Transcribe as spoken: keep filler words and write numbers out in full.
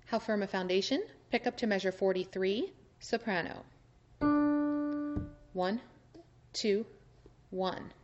How firm a foundation? Pick up to measure forty-three, soprano. One, two, one.